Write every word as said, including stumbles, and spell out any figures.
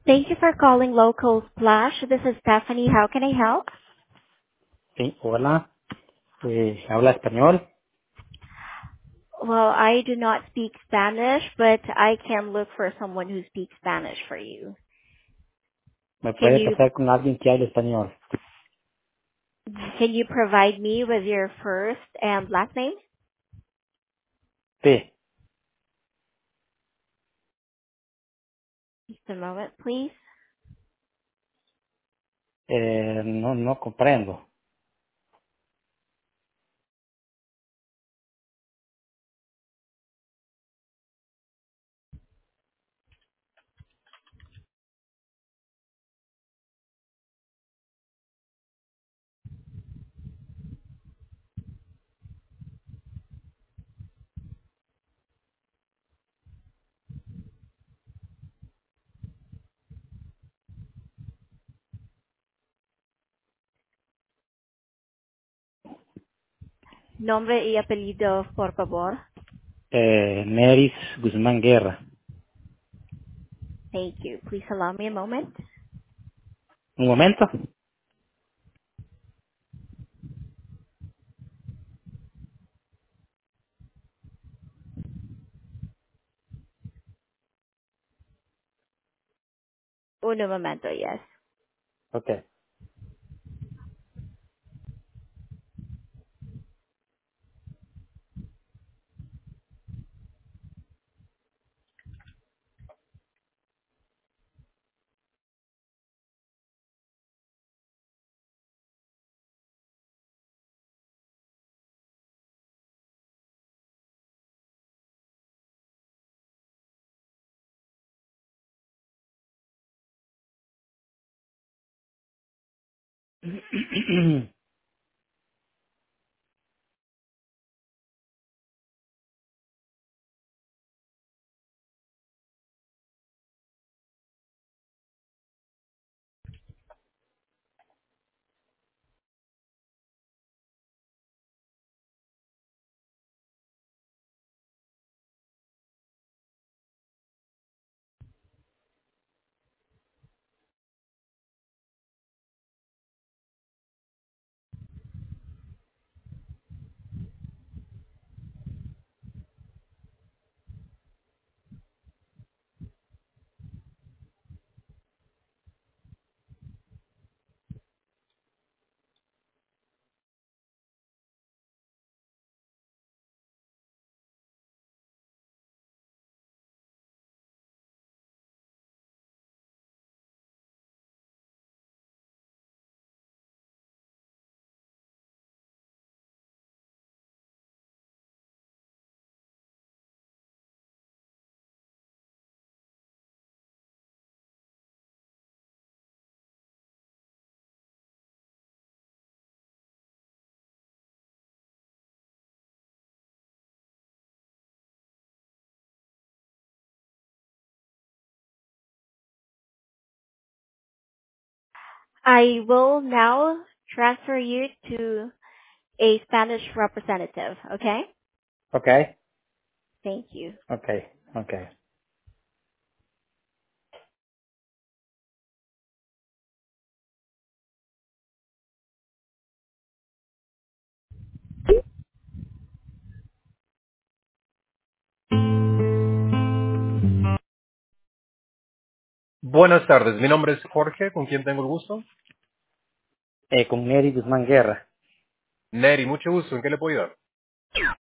Thank you for calling Local Splash. This is Stephanie. How can I help? Sí, hola, eh, habla español. Well, I do not speak Spanish, but I can look for someone who speaks Spanish for you. ¿Me Can puede you pasar con alguien que hable español? can you provide me with your first and last name? Sí, Just a moment, please. eh, no, no comprendo. Nombre y apellido, por favor. Eh, Neris Guzmán Guerra. Thank you. Please allow me a moment. Un momento. Uno momento, yes. Ok. I will now transfer you to a Spanish representative, okay? ok, Thank you. ok, ok. Buenas tardes, mi nombre es Jorge, ¿con quién tengo el gusto? Eh, con Neris Guzmán Guerra. Neri, mucho gusto, ¿en qué le puedo ayudar?